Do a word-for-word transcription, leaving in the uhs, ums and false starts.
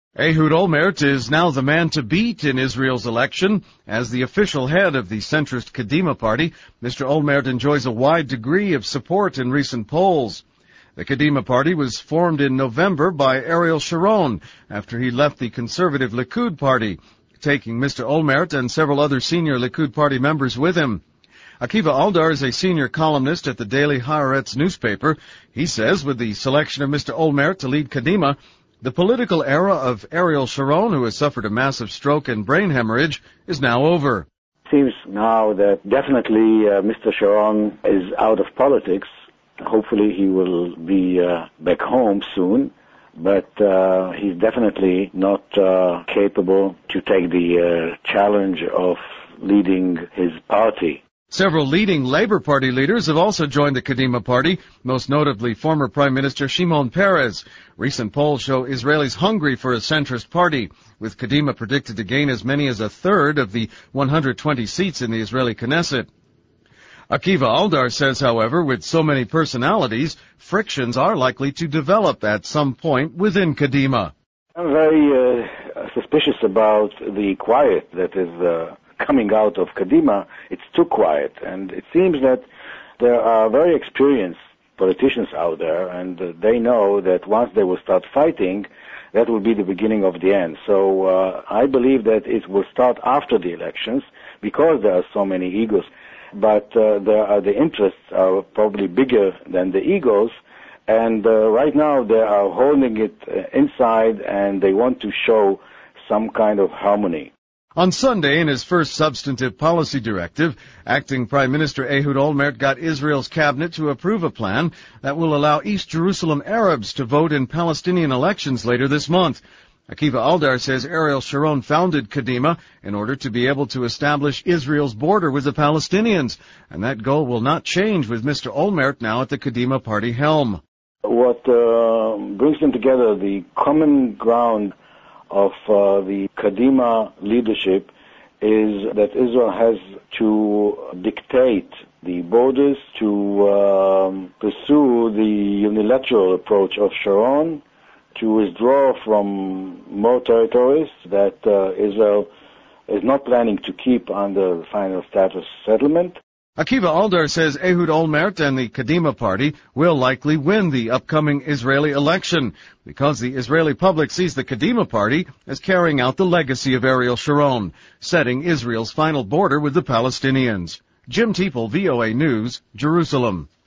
Ehud Olmert is now the man to beat in Israel's election. As the official head of the centrist Kadima party, Mister Olmert enjoys a wide degree of support in recent polls. The Kadima party was formed in November by Ariel Sharon after he left the conservative Likud party, taking Mister Olmert and several other senior Likud party members with him. Akiva Aldar is a senior columnist at the Daily Haaretz newspaper. He says with the selection of Mister Olmert to lead Kadima, the political era of Ariel Sharon, who has suffered a massive stroke and brain hemorrhage, is now over. It seems now that definitely uh, Mister Sharon is out of politics. Hopefully he will be uh, back home soon, but uh, he's definitely not uh, capable to take the uh, challenge of leading his party. Several leading Labour Party leaders have also joined the Kadima party, most notably former Prime Minister Shimon Peres. Recent polls show Israelis hungry for a centrist party, with Kadima predicted to gain as many as a third of the one hundred twenty seats in the Israeli Knesset. Akiva Aldar says, however, with so many personalities, frictions are likely to develop at some point within Kadima. I'm very uh, suspicious about the quiet that is uh, coming out of Kadima. It's too quiet, and it seems that there are very experienced politicians out there, and uh, they know that once they will start fighting, that will be the beginning of the end. So uh, I believe that it will start after the elections because there are so many egos. But uh, there are, the interests are probably bigger than the egos, and uh, right now they are holding it uh, inside, and they want to show some kind of harmony. On Sunday, in his first substantive policy directive, acting Prime Minister Ehud Olmert got Israel's cabinet to approve a plan that will allow East Jerusalem Arabs to vote in Palestinian elections later this month. Akiva Aldar says Ariel Sharon founded Kadima in order to be able to establish Israel's border with the Palestinians, and that goal will not change with Mister Olmert now at the Kadima party helm. What uh, brings them together, the common ground of uh, the Kadima leadership, is that Israel has to dictate the borders, to um, pursue the unilateral approach of Sharon, to withdraw from more territories that uh, Israel is not planning to keep under the final status settlement. Akiva Aldar says Ehud Olmert and the Kadima party will likely win the upcoming Israeli election because the Israeli public sees the Kadima party as carrying out the legacy of Ariel Sharon, setting Israel's final border with the Palestinians. Jim Teeple, V O A News, Jerusalem.